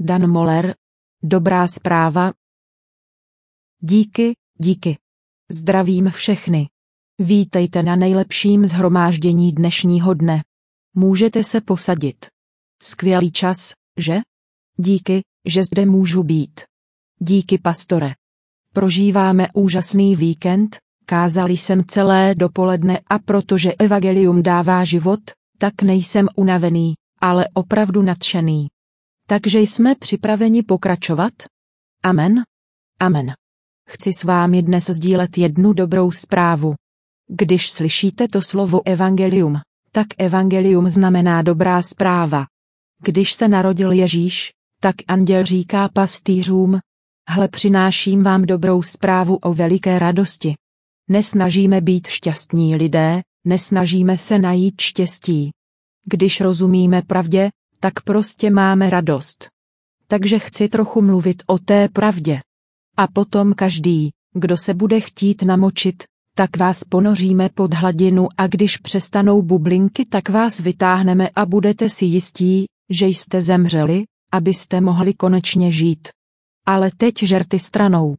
Dan Moller. Dobrá zpráva. Díky. Zdravím všechny. Vítejte na nejlepším shromáždění dnešního dne. Můžete se posadit. Skvělý čas, že? Díky, že zde můžu být. Díky, pastore. Prožíváme úžasný víkend, kázal jsem celé dopoledne a protože evangelium dává život, tak nejsem unavený, ale opravdu nadšený. Takže jsme připraveni pokračovat? Amen? Amen. Chci s vámi dnes sdílet jednu dobrou zprávu. Když slyšíte to slovo evangelium, tak evangelium znamená dobrá zpráva. Když se narodil Ježíš, tak anděl říká pastýřům: hle, přináším vám dobrou zprávu o veliké radosti. Nesnažíme být šťastní lidé, nesnažíme se najít štěstí. Když rozumíme pravdě, tak prostě máme radost. Takže chci trochu mluvit o té pravdě. A potom každý, kdo se bude chtít namočit, tak vás ponoříme pod hladinu a když přestanou bublinky, tak vás vytáhneme a budete si jistí, že jste zemřeli, abyste mohli konečně žít. Ale teď žerty stranou.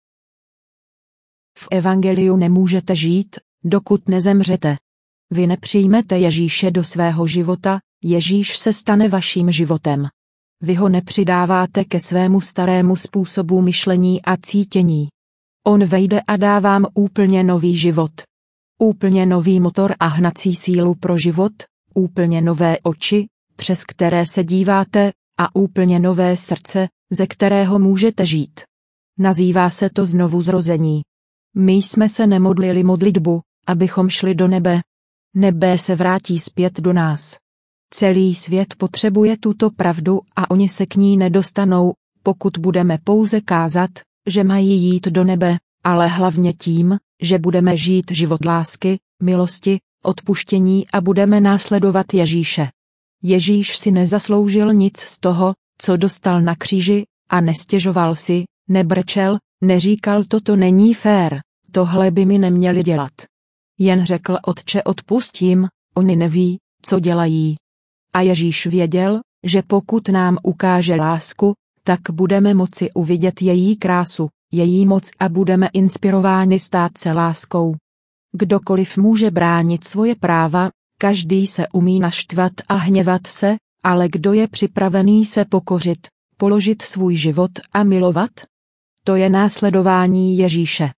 V evangeliu nemůžete žít, dokud nezemřete. Vy nepřijmete Ježíše do svého života, Ježíš se stane vaším životem. Vy ho nepřidáváte ke svému starému způsobu myšlení a cítění. On vejde a dá vám úplně nový život. Úplně nový motor a hnací sílu pro život, úplně nové oči, přes které se díváte, a úplně nové srdce, ze kterého můžete žít. Nazývá se to znovuzrození. My jsme se nemodlili modlitbu, abychom šli do nebe. Nebe se vrátí zpět do nás. Celý svět potřebuje tuto pravdu a oni se k ní nedostanou, pokud budeme pouze kázat, že mají jít do nebe, ale hlavně tím, že budeme žít život lásky, milosti, odpuštění a budeme následovat Ježíše. Ježíš si nezasloužil nic z toho, co dostal na kříži, a nestěžoval si, nebrečel, neříkal toto není fér, tohle by mi neměli dělat. Jen řekl: Otče, odpusť jim, oni neví, co dělají. A Ježíš věděl, že pokud nám ukáže lásku, tak budeme moci uvidět její krásu, její moc a budeme inspirováni stát se láskou. Kdokoliv může bránit svoje práva, každý se umí naštvat a hněvat se, ale kdo je připravený se pokořit, položit svůj život a milovat? To je následování Ježíše.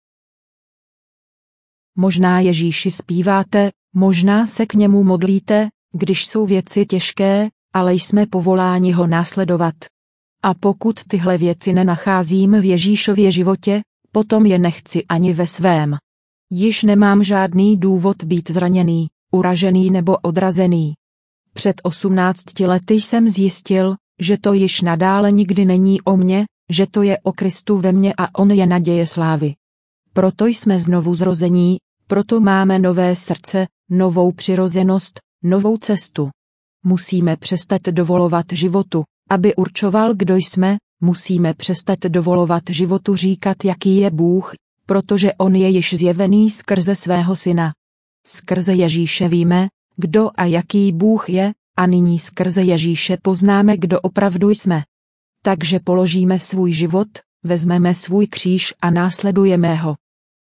Možná Ježíši zpíváte, možná se k němu modlíte, když jsou věci těžké, ale jsme povoláni ho následovat. A pokud tyhle věci nenacházím v Ježíšově životě, potom je nechci ani ve svém. Již nemám žádný důvod být zraněný, uražený nebo odrazený. Před 18 lety jsem zjistil, že to již nadále nikdy není o mně, že to je o Kristu ve mně a on je naděje slávy. Proto jsme znovu zrození, proto máme nové srdce, novou přirozenost, novou cestu. Musíme přestat dovolovat životu, aby určoval, kdo jsme, musíme přestat dovolovat životu říkat, jaký je Bůh, protože on je již zjevený skrze svého syna. Skrze Ježíše víme, kdo a jaký Bůh je, a nyní skrze Ježíše poznáme, kdo opravdu jsme. Takže položíme svůj život, vezmeme svůj kříž a následujeme ho.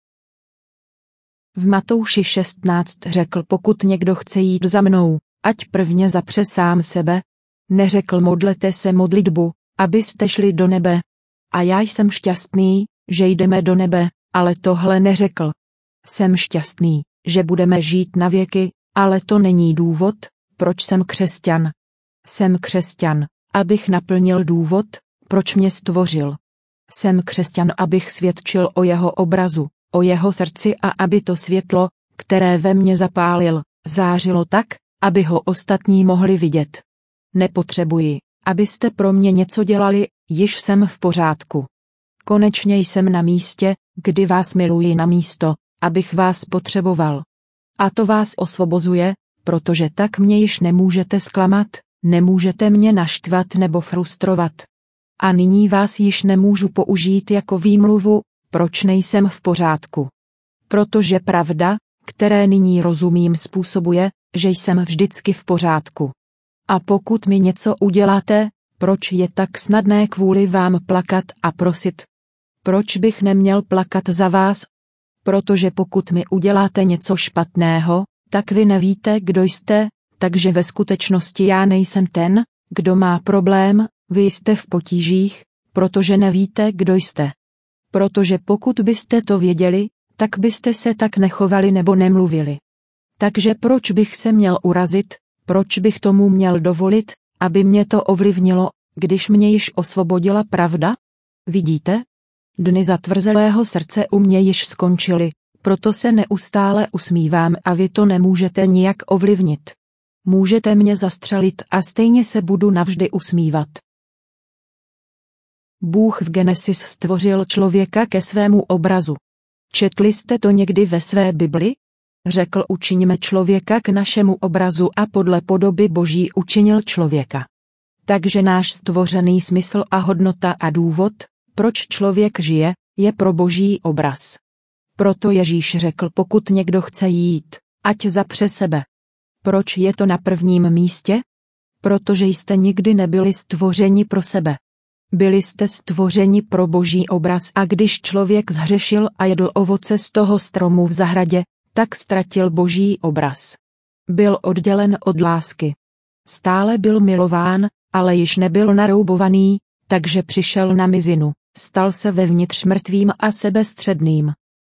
V Matouši 16 řekl: pokud někdo chce jít za mnou, ať prvně zapře sám sebe. Neřekl: modlete se modlitbu, abyste šli do nebe. A já jsem šťastný, že jdeme do nebe, ale tohle neřekl. Jsem šťastný, že budeme žít na věky, ale to není důvod, proč jsem křesťan. Jsem křesťan, abych naplnil důvod, proč mě stvořil. Jsem křesťan, abych svědčil o jeho obrazu, o jeho srdci a aby to světlo, které ve mně zapálil, zářilo tak, aby ho ostatní mohli vidět. Nepotřebuji, abyste pro mě něco dělali, již jsem v pořádku. Konečně jsem na místě, kdy vás miluji na místo, abych vás potřeboval. A to vás osvobozuje, protože tak mě již nemůžete zklamat, nemůžete mě naštvat nebo frustrovat. A nyní vás již nemůžu použít jako výmluvu, proč nejsem v pořádku. Protože pravda, které nyní rozumím, způsobuje, že jsem vždycky v pořádku. A pokud mi něco uděláte, Proč je tak snadné kvůli vám plakat a prosit? Proč bych neměl plakat za vás? Protože pokud mi uděláte něco špatného, tak vy nevíte, kdo jste, takže ve skutečnosti já nejsem ten, kdo má problém, vy jste v potížích, protože nevíte, kdo jste. Protože pokud byste to věděli, tak byste se tak nechovali nebo nemluvili. Takže proč bych se měl urazit, proč bych tomu měl dovolit, aby mě to ovlivnilo, když mě již osvobodila pravda? Vidíte? Dny zatvrzelého srdce u mě již skončily, proto se neustále usmívám a vy to nemůžete nijak ovlivnit. Můžete mě zastřelit a stejně se budu navždy usmívat. Bůh v Genesis stvořil člověka ke svému obrazu. Četli jste to někdy ve své Bibli? Řekl: učiňme člověka k našemu obrazu a podle podoby Boží učinil člověka. Takže náš stvořený smysl a hodnota a důvod, proč člověk žije, je pro Boží obraz. Proto Ježíš řekl: pokud někdo chce jít, ať zapře sebe. Proč je to na prvním místě? Protože jste nikdy nebyli stvořeni pro sebe. Byli jste stvořeni pro Boží obraz a když člověk zhřešil a jedl ovoce z toho stromu v zahradě, tak ztratil Boží obraz. Byl oddělen od lásky. Stále byl milován, ale již nebyl naroubovaný, takže přišel na mizinu, stal se vevnitř mrtvým a sebestředným.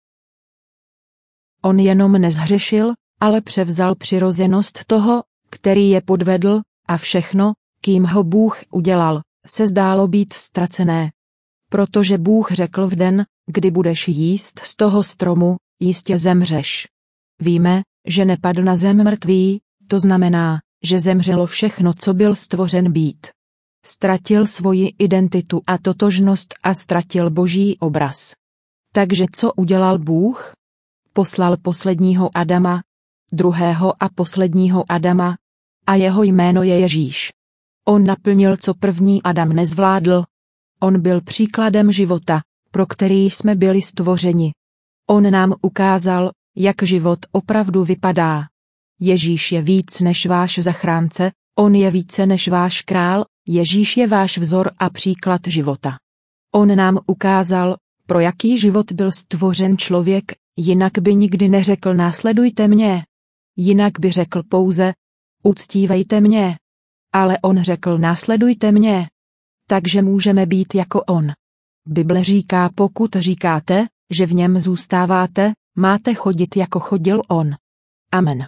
On jenom nezhřešil, ale převzal přirozenost toho, který je podvedl, a všechno, kým ho Bůh udělal, se zdálo být ztracené. Protože Bůh řekl: v den, kdy budeš jíst z toho stromu, jistě zemřeš. Víme, že nepadl na zem mrtvý, to znamená, že zemřelo všechno, co byl stvořen být. Ztratil svoji identitu a totožnost a ztratil Boží obraz. Takže co udělal Bůh? Poslal posledního Adama, druhého a posledního Adama, a jeho jméno je Ježíš. On naplnil, co první Adam nezvládl. On byl příkladem života, pro který jsme byli stvořeni. On nám ukázal, jak život opravdu vypadá. Ježíš je víc než váš zachránce, on je více než váš král, Ježíš je váš vzor a příklad života. On nám ukázal, pro jaký život byl stvořen člověk, jinak by nikdy neřekl: následujte mě. Jinak by řekl pouze: uctívejte mě. Ale on řekl: následujte mě. Takže můžeme být jako on. Bible říká: pokud říkáte, že v něm zůstáváte, máte chodit jako chodil on. Amen.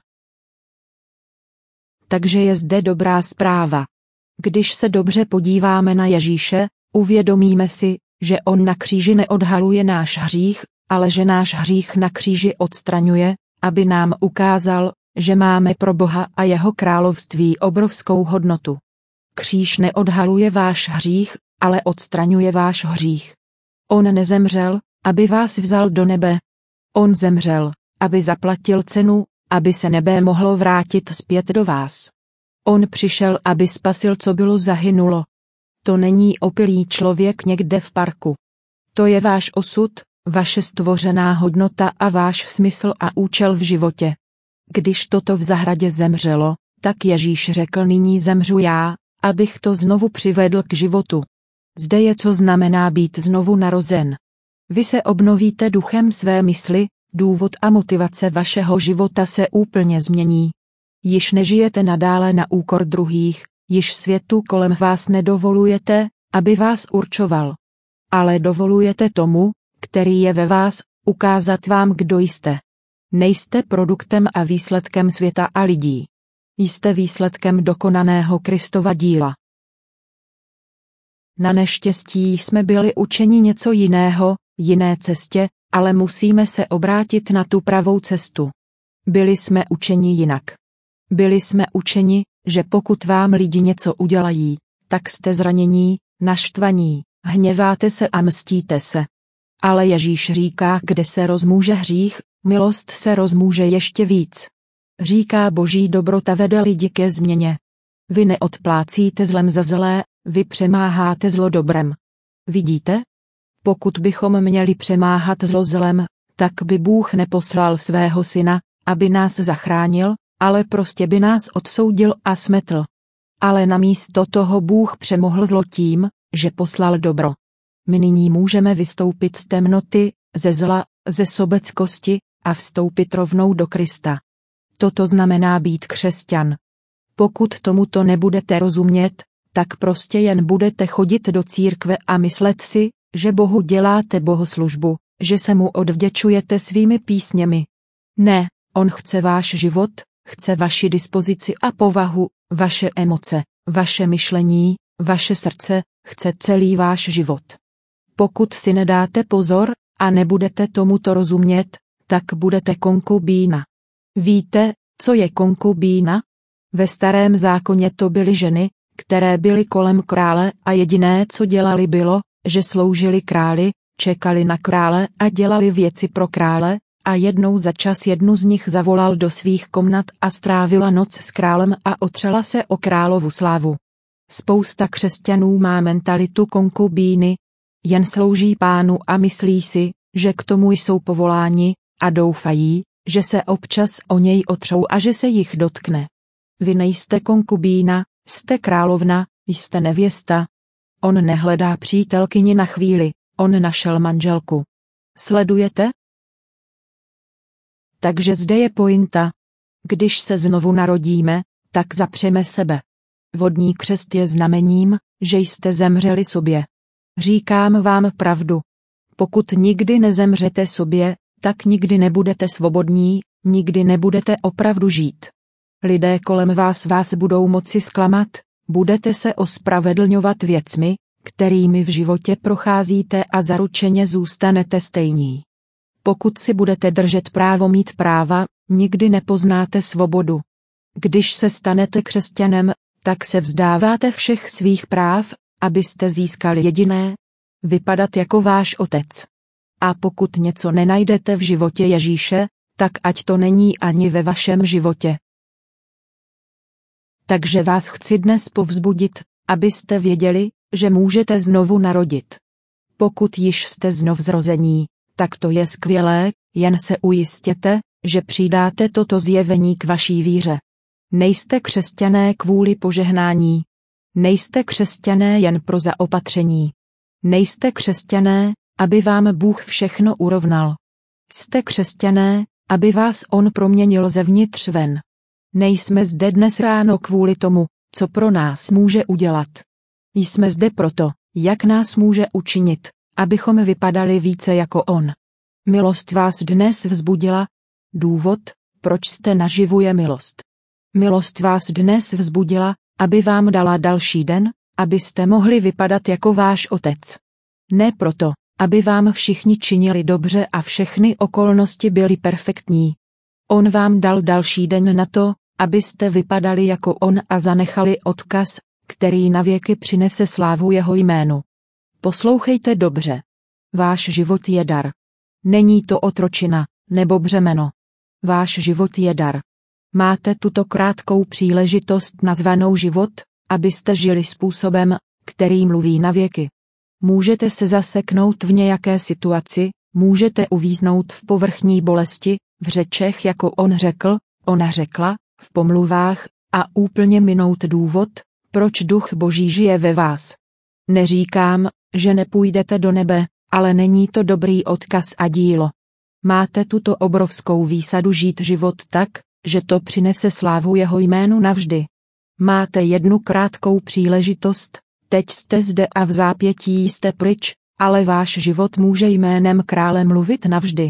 Takže je zde dobrá zpráva. Když se dobře podíváme na Ježíše, uvědomíme si, že on na kříži neodhaluje náš hřích, ale že náš hřích na kříži odstraňuje, aby nám ukázal, že máme pro Boha a jeho království obrovskou hodnotu. Kříž neodhaluje váš hřích, ale odstraňuje váš hřích. On nezemřel, aby vás vzal do nebe. On zemřel, aby zaplatil cenu, aby se nebe mohlo vrátit zpět do vás. On přišel, aby spasil, co bylo zahynulo. To není opilý člověk někde v parku. To je váš osud, vaše stvořená hodnota a váš smysl a účel v životě. Když toto v zahradě zemřelo, tak Ježíš řekl: nyní zemřu já, abych to znovu přivedl k životu. Zde je, co znamená být znovu narozen. Vy se obnovíte duchem své mysli, důvod a motivace vašeho života se úplně změní. Již nežijete nadále na úkor druhých, již světu kolem vás nedovolujete, aby vás určoval. Ale dovolujete tomu, který je ve vás, ukázat vám, kdo jste. Nejste produktem a výsledkem světa a lidí. Jste výsledkem dokonaného Kristova díla. Na neštěstí jsme byli učeni něco jiného, jiné cestě, ale musíme se obrátit na tu pravou cestu. Byli jsme učeni jinak. Byli jsme učeni, že pokud vám lidi něco udělají, tak jste zranění, naštvaní, hněváte se a mstíte se. Ale Ježíš říká: kde se rozmůže hřích, milost se rozmůže ještě víc. Říká: Boží dobrota vede lidi ke změně. Vy neodplácíte zlem za zlé, vy přemáháte zlo dobrem. Vidíte? Pokud bychom měli přemáhat zlo zlem, tak by Bůh neposlal svého syna, aby nás zachránil, ale prostě by nás odsoudil a smetl. Ale namísto toho Bůh přemohl zlo tím, že poslal dobro. My nyní můžeme vystoupit z temnoty, ze zla, ze sobeckosti a vstoupit rovnou do Krista. Toto znamená být křesťan. Pokud tomuto nebudete rozumět, tak prostě jen budete chodit do církve a myslet si, že Bohu děláte bohoslužbu, že se mu odvděčujete svými písněmi. Ne, on chce váš život, chce vaši dispozici a povahu, vaše emoce, vaše myšlení, vaše srdce, chce celý váš život. Pokud si nedáte pozor a nebudete tomuto rozumět, tak budete konkubína. Víte, co je konkubína? Ve Starém zákoně to byly ženy, které byly kolem krále a jediné, co dělali, bylo, že sloužili králi, čekali na krále a dělali věci pro krále, a jednou za čas jednu z nich zavolal do svých komnat a strávila noc s králem a otřela se o královu slávu. Spousta křesťanů má mentalitu konkubíny, jen slouží Pánu a myslí si, že k tomu jsou povoláni, a doufají, že se občas o něj otřou a že se jich dotkne. Vy nejste konkubína, jste královna, jste nevěsta. On nehledá přítelkyni na chvíli, on našel manželku. Sledujete? Takže zde je pointa. Když se znovu narodíme, tak zapřeme sebe. Vodní křest je znamením, že jste zemřeli sobě. Říkám vám pravdu. Pokud nikdy nezemřete sobě, tak nikdy nebudete svobodní, nikdy nebudete opravdu žít. Lidé kolem vás budou moci zklamat, budete se ospravedlňovat věcmi, kterými v životě procházíte a zaručeně zůstanete stejní. Pokud si budete držet právo mít práva, nikdy nepoznáte svobodu. Když se stanete křesťanem, tak se vzdáváte všech svých práv, abyste získali jediné, vypadat jako váš otec. A pokud něco nenajdete v životě Ježíše, tak ať to není ani ve vašem životě. Takže vás chci dnes povzbudit, abyste věděli, že můžete znovu narodit. Pokud již jste znovuzrození, tak to je skvělé, jen se ujistěte, že přidáte toto zjevení k vaší víře. Nejste křesťané kvůli požehnání. Nejste křesťané jen pro zaopatření. Nejste křesťané, aby vám Bůh všechno urovnal. Jste křesťané, aby vás on proměnil zevnitř ven. Nejsme zde dnes ráno kvůli tomu, co pro nás může udělat. Jsme zde proto, jak nás může učinit, abychom vypadali více jako on. Milost vás dnes vzbudila. Důvod, proč jste naživu, je milost. Milost vás dnes vzbudila, aby vám dala další den, abyste mohli vypadat jako váš otec. Ne proto, aby vám všichni činili dobře a všechny okolnosti byly perfektní. On vám dal další den na to, abyste vypadali jako on a zanechali odkaz, který navěky přinese slávu jeho jménu. Poslouchejte dobře. Váš život je dar. Není to otročina, nebo břemeno. Váš život je dar. Máte tuto krátkou příležitost nazvanou život, abyste žili způsobem, který mluví navěky. Můžete se zaseknout v nějaké situaci, můžete uvíznout v povrchní bolesti, v řečech jako on řekl, ona řekla, v pomluvách, a úplně minout důvod, proč Duch Boží žije ve vás. Neříkám, že nepůjdete do nebe, ale není to dobrý odkaz a dílo. Máte tuto obrovskou výsadu žít život tak, že to přinese slávu jeho jménu navždy. Máte jednu krátkou příležitost, teď jste zde a v zápětí jste pryč, ale váš život může jménem krále mluvit navždy.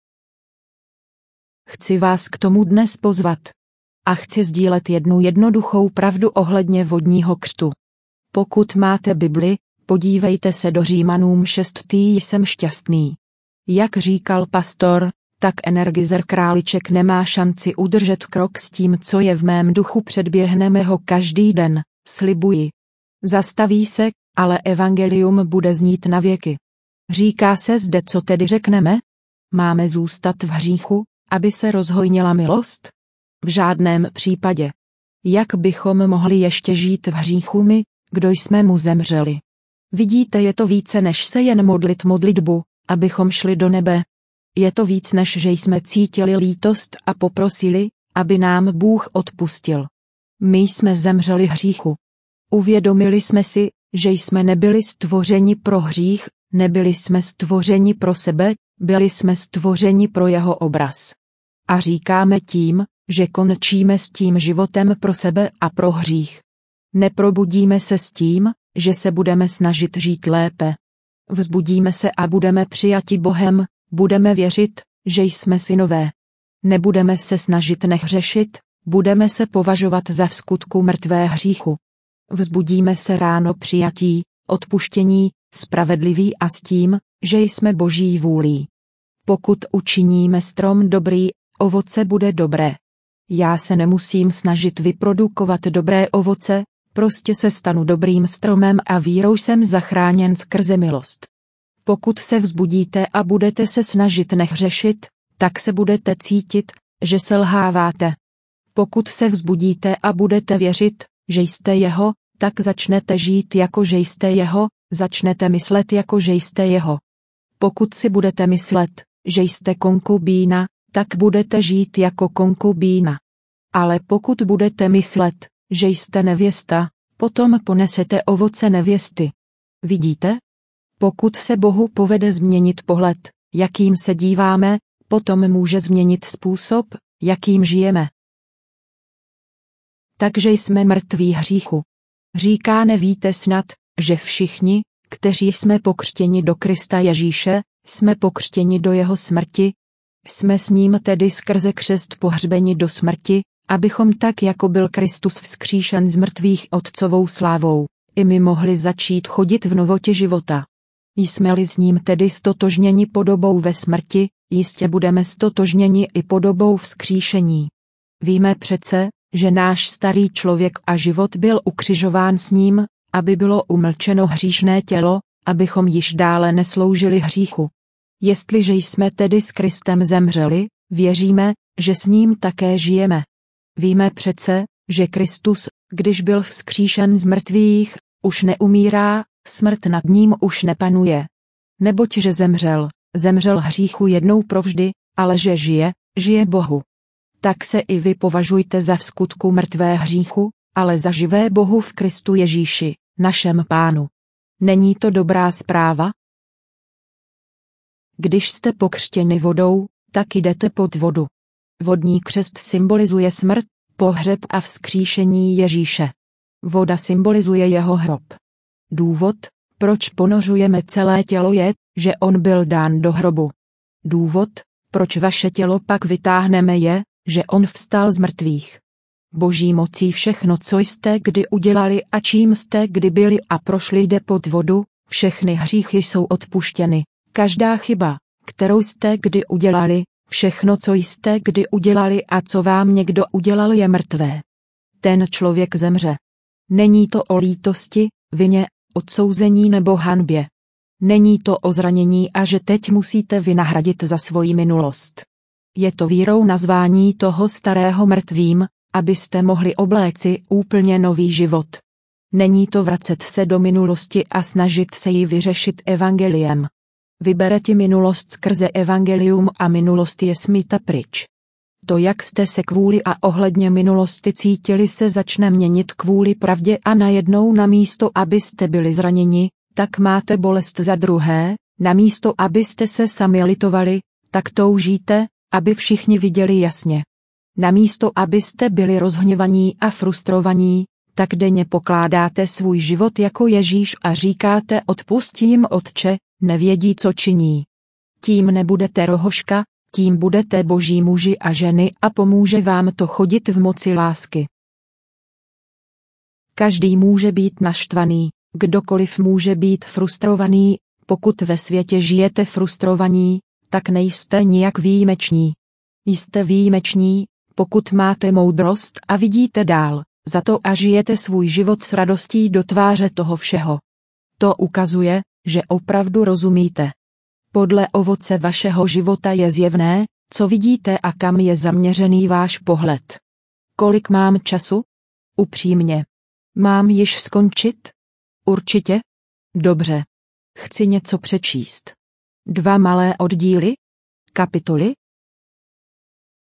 Chci vás k tomu dnes pozvat. A chci sdílet jednu jednoduchou pravdu ohledně vodního křtu. Pokud máte Bibli, podívejte se do Římanům 6. Jsem šťastný. Jak říkal pastor, tak Energizer Králíček nemá šanci udržet krok s tím, co je v mém duchu, předběhneme ho každý den, slibuji. Zastaví se, ale evangelium bude znít na věky. Říká se zde, co tedy řekneme? Máme zůstat v hříchu, aby se rozhojnila milost? V žádném případě. Jak bychom mohli ještě žít v hříchu my, kdo jsme mu zemřeli? Vidíte, je to více než se jen modlit modlitbu, abychom šli do nebe. Je to víc než že jsme cítili lítost a poprosili, aby nám Bůh odpustil. My jsme zemřeli hříchu, Uvědomili jsme si, že jsme nebyli stvořeni pro hřích, nebyli jsme stvořeni pro sebe, byli jsme stvořeni pro jeho obraz. A říkáme tím, že končíme s tím životem pro sebe a pro hřích. Neprobudíme se s tím, že se budeme snažit žít lépe. Vzbudíme se a budeme přijati Bohem, budeme věřit, že jsme synové. Nebudeme se snažit nehřešit, budeme se považovat za vskutku mrtvé hříchu. Vzbudíme se ráno přijatí, odpuštění, spravedliví a s tím, že jsme Boží vůlí. Pokud učiníme strom dobrý, ovoce bude dobré. Já se nemusím snažit vyprodukovat dobré ovoce, prostě se stanu dobrým stromem a vírou jsem zachráněn skrze milost. Pokud se vzbudíte a budete se snažit nehřešit, tak se budete cítit, že selháváte. Pokud se vzbudíte a budete věřit, že jste jeho, tak začnete žít jako že jste jeho, začnete myslet jako že jste jeho. Pokud si budete myslet, že jste konkubína, tak budete žít jako konkubína. Ale pokud budete myslet, že jste nevěsta, potom ponesete ovoce nevěsty. Vidíte? Pokud se Bohu povede změnit pohled, jakým se díváme, potom může změnit způsob, jakým žijeme. Takže jsme mrtví hříchu. Říká, nevíte snad, že všichni, kteří jsme pokřtěni do Krista Ježíše, jsme pokřtěni do jeho smrti? Jsme s ním tedy skrze křest pohřbeni do smrti, abychom tak jako byl Kristus vzkříšen z mrtvých otcovou slávou, i my mohli začít chodit v novotě života. Jsme-li s ním tedy stotožněni podobou ve smrti, jistě budeme stotožněni i podobou vzkříšení. Víme přece, že náš starý člověk a život byl ukřižován s ním, aby bylo umlčeno hříšné tělo, abychom již dále nesloužili hříchu. Jestliže jsme tedy s Kristem zemřeli, věříme, že s ním také žijeme. Víme přece, že Kristus, když byl vzkříšen z mrtvých, už neumírá, smrt nad ním už nepanuje. Neboť že zemřel hříchu jednou provždy, ale že žije Bohu. Tak se i vy považujte za vskutku mrtvé hříchu, ale za živé Bohu v Kristu Ježíši, našem Pánu. Není to dobrá zpráva? Když jste pokřtěni vodou, tak jdete pod vodu. Vodní křest symbolizuje smrt, pohřeb a vzkříšení Ježíše. Voda symbolizuje jeho hrob. Důvod, proč ponořujeme celé tělo je, že on byl dán do hrobu. Důvod, proč vaše tělo pak vytáhneme je, že on vstal z mrtvých. Boží mocí všechno, co jste kdy udělali a čím jste kdy byli a prošli, jde pod vodu, všechny hříchy jsou odpuštěny. Každá chyba, kterou jste kdy udělali, všechno, co jste kdy udělali a co vám někdo udělal, je mrtvé. Ten člověk zemře. Není to o lítosti, vině, odsouzení nebo hanbě. Není to o zranění a že teď musíte vynahradit za svoji minulost. Je to vírou nazvání toho starého mrtvým, abyste mohli obléci úplně nový život. Není to vracet se do minulosti a snažit se ji vyřešit evangeliem. Vyberete minulost skrze evangelium a minulost je smyta pryč. To, jak jste se kvůli a ohledně minulosti cítili, se začne měnit kvůli pravdě a najednou namísto, abyste byli zraněni, tak máte bolest za druhé, namísto, abyste se sami litovali, tak toužíte, aby všichni viděli jasně. Namísto, abyste byli rozhněvaní a frustrovaní, tak denně pokládáte svůj život jako Ježíš a říkáte: odpusť jim, Otče, nevědí, co činí. Tím nebudete rohoška, tím budete Boží muži a ženy a pomůže vám to chodit v moci lásky. Každý může být naštvaný, kdokoliv může být frustrovaný, pokud ve světě žijete frustrovaní, tak nejste nijak výjimeční. Jste výjimeční, pokud máte moudrost a vidíte dál, za to a žijete svůj život s radostí do tváře toho všeho. To ukazuje, že opravdu rozumíte. Podle ovoce vašeho života je zjevné, co vidíte a kam je zaměřený váš pohled. Kolik mám času? Upřímně. Mám již skončit? Určitě? Dobře. Chci něco přečíst. 2 malé oddíly? Kapitoly?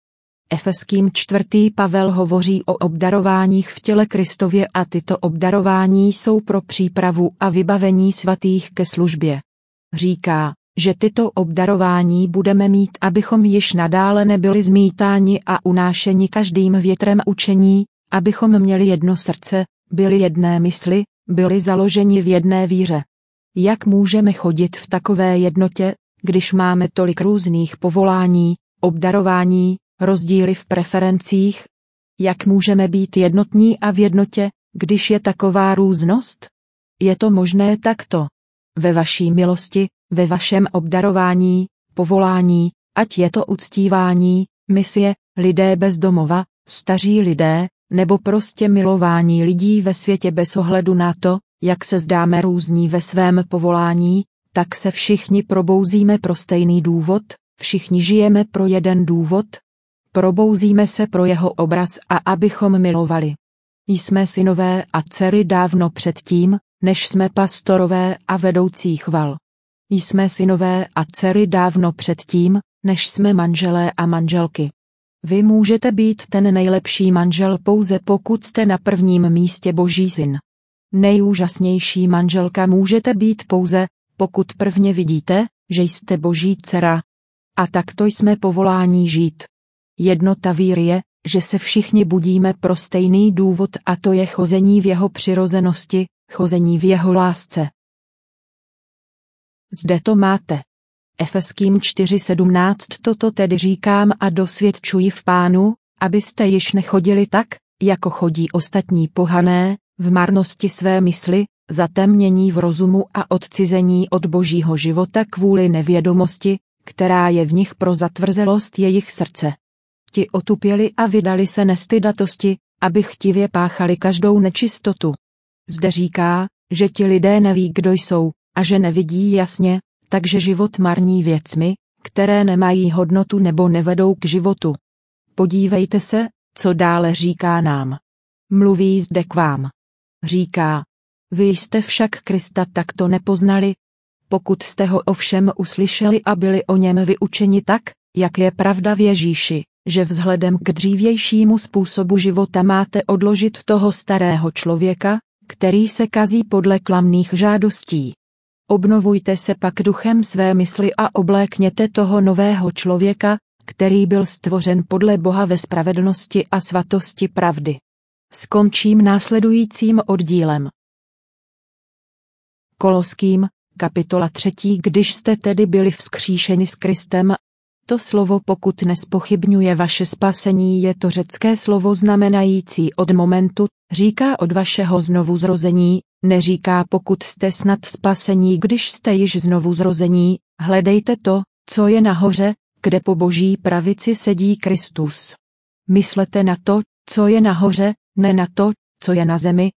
Efeským 4. Pavel hovoří o obdarováních v těle Kristově a tyto obdarování jsou pro přípravu a vybavení svatých ke službě. Říká, že tyto obdarování budeme mít, abychom již nadále nebyli zmítáni a unášeni každým větrem učení, abychom měli jedno srdce, byli jedné mysli, byli založeni v jedné víře. Jak můžeme chodit v takové jednotě, když máme tolik různých povolání, obdarování, rozdíly v preferencích? Jak můžeme být jednotní a v jednotě, když je taková různost? Je to možné takto. Ve vaší milosti, ve vašem obdarování, povolání, ať je to uctívání, misie, lidé bez domova, staří lidé, nebo prostě milování lidí ve světě bez ohledu na to, jak se zdáme různí ve svém povolání, tak se všichni probouzíme pro stejný důvod, všichni žijeme pro jeden důvod. Probouzíme se pro jeho obraz a abychom milovali. Jsme synové a dcery dávno předtím, než jsme pastorové a vedoucí chval. Jsme synové a dcery dávno předtím, než jsme manželé a manželky. Vy můžete být ten nejlepší manžel pouze pokud jste na prvním místě Boží syn. Nejúžasnější manželka můžete být pouze, pokud prvně vidíte, že jste Boží dcera. A takto jsme povoláni žít. Jednota víry je, že se všichni budíme pro stejný důvod a to je chození v jeho přirozenosti, chození v jeho lásce. Zde to máte. Efeským 4:17 toto tedy říkám a dosvědčuji v Pánu, abyste již nechodili tak, jako chodí ostatní pohané, v marnosti své mysli, zatemnění v rozumu a odcizení od Božího života kvůli nevědomosti, která je v nich pro zatvrzelost jejich srdce. Ti otupěli a vydali se nestydatosti, aby chtivě páchali každou nečistotu. Zde říká, že ti lidé neví, kdo jsou, a že nevidí jasně, takže život marní věcmi, které nemají hodnotu nebo nevedou k životu. Podívejte se, co dále říká nám. Mluví zde k vám. Říká, vy jste však Krista takto nepoznali. Pokud jste ho ovšem uslyšeli a byli o něm vyučeni tak, jak je pravda v Ježíši, že vzhledem k dřívějšímu způsobu života máte odložit toho starého člověka, který se kazí podle klamných žádostí. Obnovujte se pak duchem své mysli a oblékněte toho nového člověka, který byl stvořen podle Boha ve spravedlnosti a svatosti pravdy. Skončím následujícím oddílem. Koloským, kapitola 3. Když jste tedy byli vzkříšeni s Kristem, to slovo pokud nespochybňuje vaše spasení, je to řecké slovo znamenající od momentu, říká od vašeho znovuzrození, neříká pokud jste snad spasení, když jste již znovuzrození, hledejte to, co je nahoře, kde po Boží pravici sedí Kristus. Myslete na to, co je nahoře, ne na to, co je na zemi.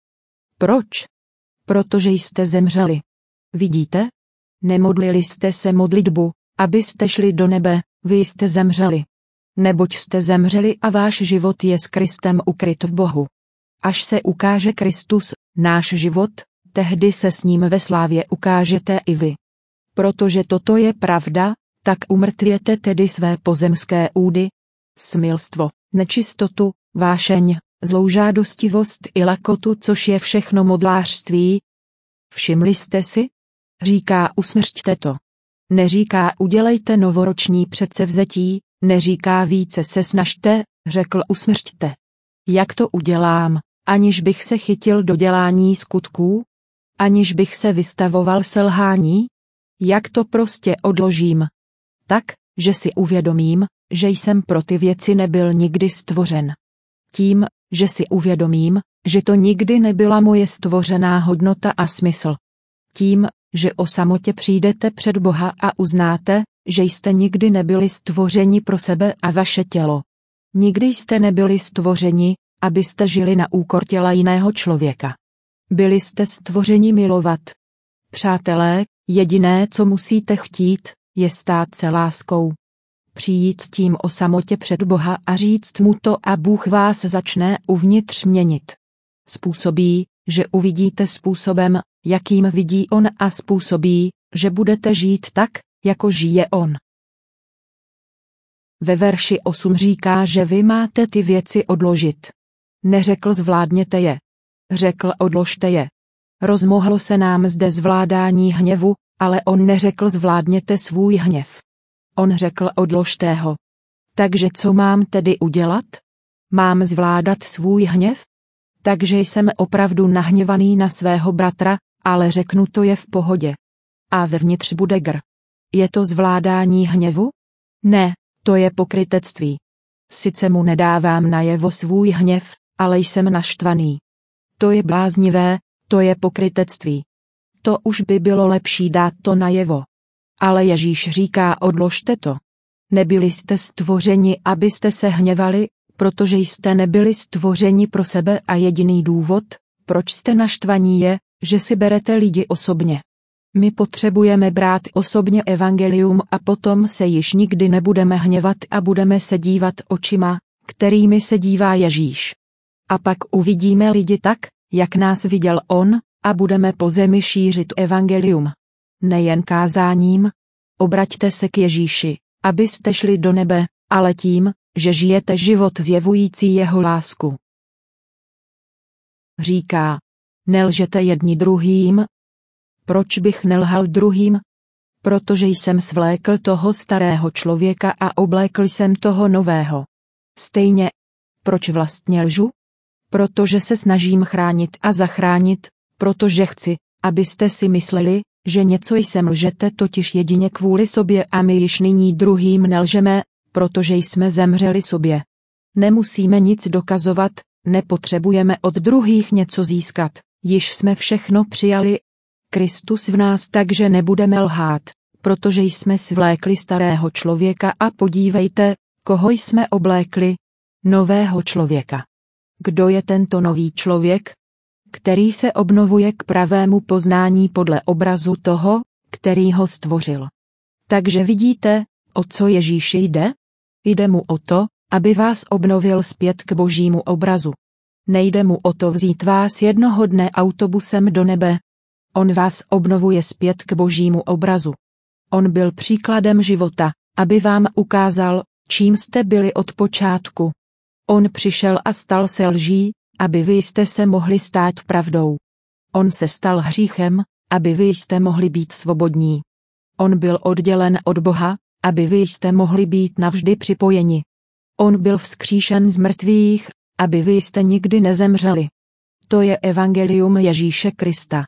Proč? Protože jste zemřeli. Vidíte? Nemodlili jste se modlitbu, abyste šli do nebe, vy jste zemřeli. Neboť jste zemřeli a váš život je s Kristem ukryt v Bohu. Až se ukáže Kristus, náš život, tehdy se s ním ve slávě ukážete i vy. Protože toto je pravda, tak umrtvěte tedy své pozemské údy, smilstvo, nečistotu, vášeň, zlou žádostivost i lakotu, což je všechno modlářství. Všimli jste si? Říká usmrťte to. Neříká udělejte novoroční předsevzetí, neříká více se snažte, řekl usmrťte. Jak to udělám, aniž bych se chytil do dělání skutků? Aniž bych se vystavoval selhání? Jak to prostě odložím? Tak, že si uvědomím, že jsem pro ty věci nebyl nikdy stvořen. Tím, že si uvědomím, že to nikdy nebyla moje stvořená hodnota a smysl. Tím, že o samotě přijdete před Boha a uznáte, že jste nikdy nebyli stvořeni pro sebe a vaše tělo. Nikdy jste nebyli stvořeni, abyste žili na úkor těla jiného člověka. Byli jste stvořeni milovat. Přátelé, jediné, co musíte chtít, je stát se láskou. Přijít s tím o samotě před Boha a říct mu to a Bůh vás začne uvnitř měnit. Způsobí, že uvidíte způsobem, jakým vidí on a způsobí, že budete žít tak, jako žije on. Ve verši 8 říká, že vy máte ty věci odložit. Neřekl zvládněte je. Řekl odložte je. Rozmohlo se nám zde zvládání hněvu, ale on neřekl zvládněte svůj hněv. On řekl odložte ho. Takže co mám tedy udělat? Mám zvládat svůj hněv? Takže jsem opravdu nahněvaný na svého bratra, ale řeknu to je v pohodě. A vevnitř bude gr. Je to zvládání hněvu? Ne, to je pokrytectví. Sice mu nedávám najevo svůj hněv, ale jsem naštvaný. To je bláznivé, to je pokrytectví. To už by bylo lepší dát to najevo. Ale Ježíš říká odložte to. Nebyli jste stvořeni, abyste se hněvali, protože jste nebyli stvořeni pro sebe a jediný důvod, proč jste naštvaní je, že si berete lidi osobně. My potřebujeme brát osobně evangelium a potom se již nikdy nebudeme hněvat a budeme se dívat očima, kterými se dívá Ježíš. A pak uvidíme lidi tak, jak nás viděl on, a budeme po zemi šířit evangelium. Nejen kázáním. Obraťte se k Ježíši, abyste šli do nebe, ale tím, že žijete život zjevující jeho lásku. Říká, nelžete jedni druhým. Proč bych nelhal druhým? Protože jsem svlékl toho starého člověka a oblékl jsem toho nového. Stejně. Proč vlastně lžu? Protože se snažím chránit a zachránit, protože chci, abyste si mysleli, že něco jsem lžete totiž jedině kvůli sobě a my již nyní druhým nelžeme, protože jsme zemřeli sobě. Nemusíme nic dokazovat, nepotřebujeme od druhých něco získat, již jsme všechno přijali. Kristus v nás, takže nebudeme lhát, protože jsme svlékli starého člověka a podívejte, koho jsme oblékli? Nového člověka. Kdo je tento nový člověk? Který se obnovuje k pravému poznání podle obrazu toho, který ho stvořil. Takže vidíte, o co Ježíši jde? Jde mu o to, aby vás obnovil zpět k božímu obrazu. Nejde mu o to vzít vás jednoho dne autobusem do nebe. On vás obnovuje zpět k božímu obrazu. On byl příkladem života, aby vám ukázal, čím jste byli od počátku. On přišel a stal se lží, aby vy jste se mohli stát pravdou. On se stal hříchem, aby vy jste mohli být svobodní. On byl oddělen od Boha, aby vy jste mohli být navždy připojeni. On byl vzkříšen z mrtvých, aby vy jste nikdy nezemřeli. To je evangelium Ježíše Krista.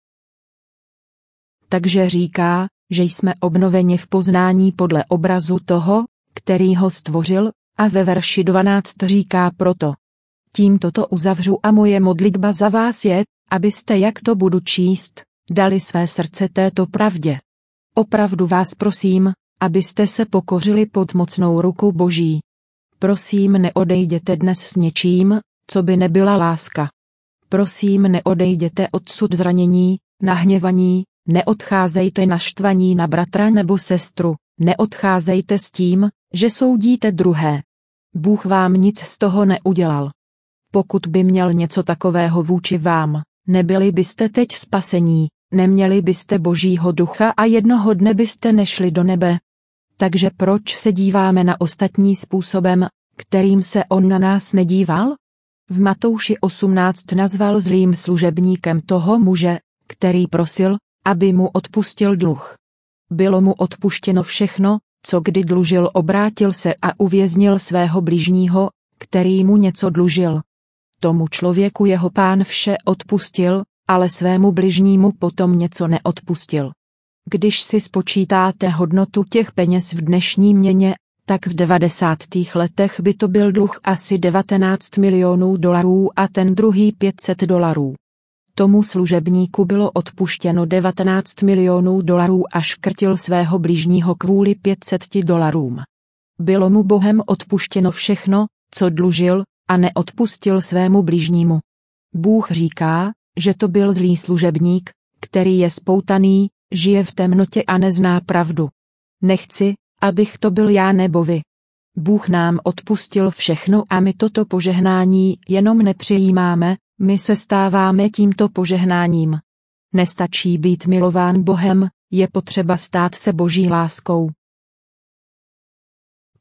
Takže říká, že jsme obnoveni v poznání podle obrazu toho, který ho stvořil, a ve verši 12 říká proto. Tímto to uzavřu a moje modlitba za vás je, abyste, jak to budu číst, dali své srdce této pravdě. Opravdu vás prosím, abyste se pokořili pod mocnou ruku Boží. Prosím, neodejděte dnes s něčím, co by nebyla láska. Prosím, neodejděte odsud zranění, nahněvaní, neodcházejte naštvaní na bratra nebo sestru, neodcházejte s tím, že soudíte druhé. Bůh vám nic z toho neudělal. Pokud by měl něco takového vůči vám, nebyli byste teď spasení, neměli byste Božího ducha a jednoho dne byste nešli do nebe. Takže proč se díváme na ostatní způsobem, kterým se on na nás nedíval? V Matouši 18 nazval zlým služebníkem toho muže, který prosil, aby mu odpustil dluh. Bylo mu odpuštěno všechno, co kdy dlužil, obrátil se a uvěznil svého bližního, který mu něco dlužil. Tomu člověku jeho pán vše odpustil, ale svému bližnímu potom něco neodpustil. Když si spočítáte hodnotu těch peněz v dnešní měně, tak v 90. letech by to byl dluh asi 19 milionů dolarů a ten druhý 500 dolarů. Tomu služebníku bylo odpuštěno 19 milionů dolarů a škrtil svého bližního kvůli 500 dolarům. Bylo mu Bohem odpuštěno všechno, co dlužil, a neodpustil svému bližnímu. Bůh říká, že to byl zlý služebník, který je spoutaný, žije v temnotě a nezná pravdu. Nechci, abych to byl já nebo vy. Bůh nám odpustil všechno a my toto požehnání jenom nepřijímáme, my se stáváme tímto požehnáním. Nestačí být milován Bohem, je potřeba stát se Boží láskou.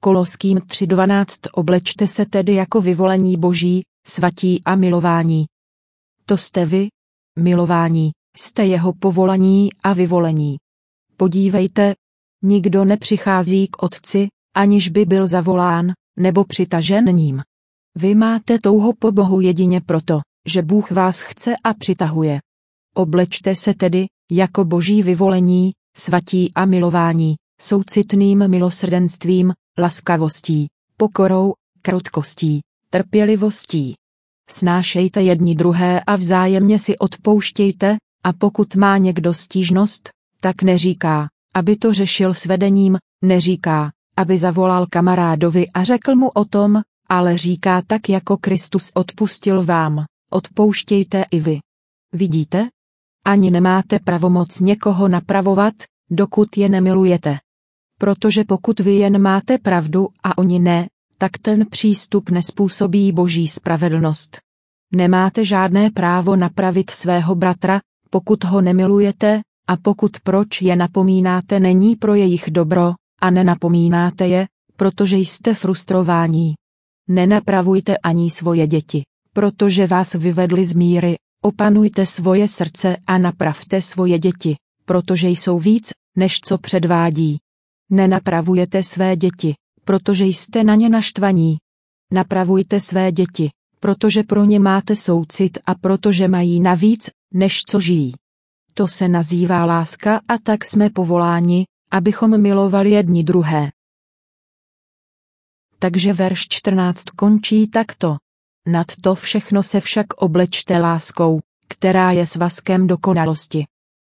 Koloským 3:12 Oblečte se tedy jako vyvolení Boží, svatí a milování. To jste vy, milování, jste jeho povolaní a vyvolení. Podívejte, nikdo nepřichází k Otci, aniž by byl zavolán, nebo přitažen ním. Vy máte touhu po Bohu jedině proto, že Bůh vás chce a přitahuje. Oblečte se tedy, jako Boží vyvolení, svatí a milování, soucitným milosrdenstvím, laskavostí, pokorou, krotkostí, trpělivostí. Snášejte jedni druhé a vzájemně si odpouštějte, a pokud má někdo stížnost, tak neříká, aby to řešil s vedením, neříká, aby zavolal kamarádovi a řekl mu o tom, ale říká tak, jako Kristus odpustil vám, odpouštějte i vy. Vidíte? Ani nemáte pravomoc někoho napravovat, dokud je nemilujete. Protože pokud vy jen máte pravdu a oni ne, tak ten přístup nezpůsobí Boží spravedlnost. Nemáte žádné právo napravit svého bratra, pokud ho nemilujete, a pokud proč je napomínáte není pro jejich dobro, a nenapomínáte je, protože jste frustrováni. Nenapravujte ani svoje děti, protože vás vyvedli z míry, opanujte svoje srdce a napravte svoje děti, protože jsou víc, než co předvádí. Nenapravujete své děti, protože jste na ně naštvaní. Napravujte své děti, protože pro ně máte soucit a protože mají navíc, než co žijí. To se nazývá láska a tak jsme povoláni, abychom milovali jedni druhé. Takže verš 14 končí takto. Nad to všechno se však oblečte láskou, která je svazkem dokonalosti.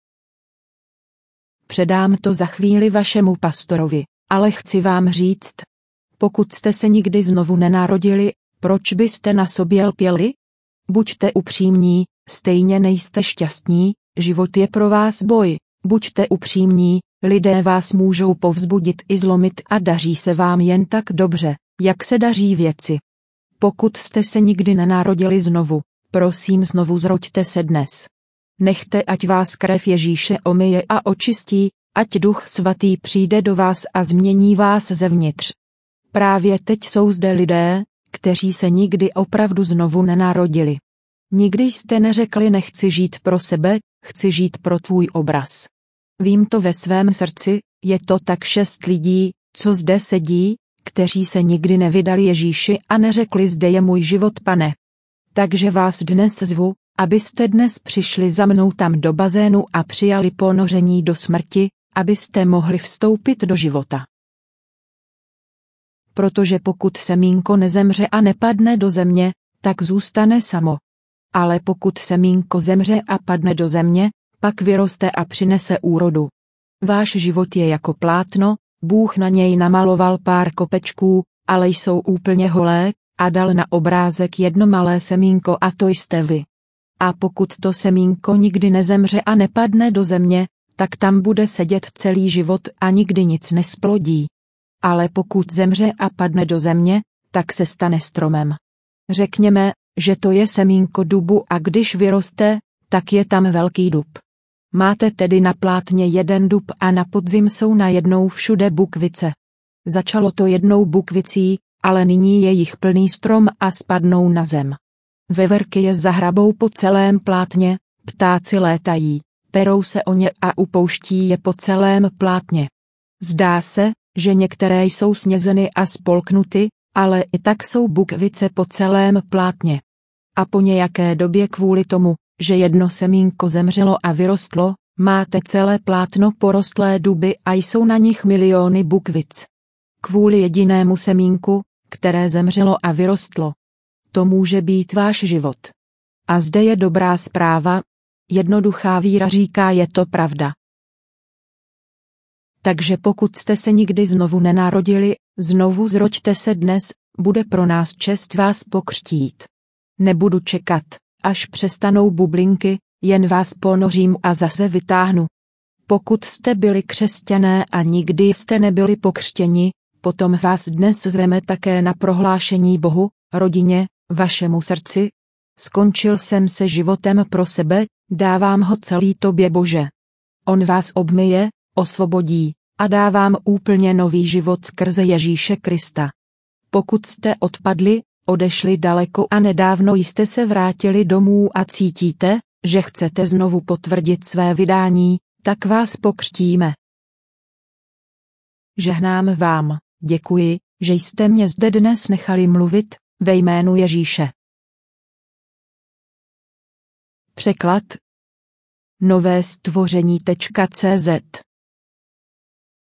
Předám to za chvíli vašemu pastorovi, ale chci vám říct, pokud jste se nikdy znovu nenarodili, proč byste na sobě lpěli? Buďte upřímní, stejně nejste šťastní, život je pro vás boj, buďte upřímní, lidé vás můžou povzbudit i zlomit a daří se vám jen tak dobře, jak se daří věci. Pokud jste se nikdy nenarodili znovu, prosím znovu zroďte se dnes. Nechte, ať vás krev Ježíše omyje a očistí, ať Duch Svatý přijde do vás a změní vás zevnitř. Právě teď jsou zde lidé, kteří se nikdy opravdu znovu nenarodili. Nikdy jste neřekli nechci žít pro sebe, chci žít pro tvůj obraz. Vím to ve svém srdci, je to tak 6 lidí, co zde sedí, kteří se nikdy nevydali Ježíši a neřekli zde je můj život, Pane. Takže vás dnes zvu, abyste dnes přišli za mnou tam do bazénu a přijali ponoření do smrti, abyste mohli vstoupit do života. Protože pokud semínko nezemře a nepadne do země, tak zůstane samo. Ale pokud semínko zemře a padne do země, pak vyroste a přinese úrodu. Váš život je jako plátno, Bůh na něj namaloval pár kopečků, ale jsou úplně holé, a dal na obrázek jedno malé semínko a to jste vy. A pokud to semínko nikdy nezemře a nepadne do země, tak tam bude sedět celý život a nikdy nic nesplodí. Ale pokud zemře a padne do země, tak se stane stromem. Řekněme, že to je semínko dubu a když vyroste, tak je tam velký dub. Máte tedy na plátně jeden dub a na podzim jsou najednou všude bukvice. Začalo to jednou bukvicí, ale nyní je jich plný strom a spadnou na zem. Veverky je zahrabou po celém plátně, ptáci létají, perou se o ně a upouští je po celém plátně. Zdá se, že některé jsou snězeny a spolknuty, ale i tak jsou bukvice po celém plátně. A po nějaké době kvůli tomu, že jedno semínko zemřelo a vyrostlo, máte celé plátno porostlé duby a jsou na nich miliony bukvic. Kvůli jedinému semínku, které zemřelo a vyrostlo. To může být váš život. A zde je dobrá zpráva, jednoduchá víra říká je to pravda. Takže pokud jste se nikdy znovu nenarodili, znovu zroďte se dnes, bude pro nás čest vás pokřtít. Nebudu čekat, až přestanou bublinky, jen vás ponořím a zase vytáhnu. Pokud jste byli křesťané a nikdy jste nebyli pokřtěni, potom vás dnes zveme také na prohlášení Bohu, rodině, vašemu srdci. Skončil jsem se životem pro sebe, dávám ho celý tobě, Bože. On vás obmyje, osvobodí, a dávám úplně nový život skrze Ježíše Krista. Pokud jste odpadli, odešli daleko a nedávno jste se vrátili domů a cítíte, že chcete znovu potvrdit své vydání, tak vás pokřtíme. Žehnám vám, děkuji, že jste mě zde dnes nechali mluvit, ve jménu Ježíše. Překlad novestvoření.cz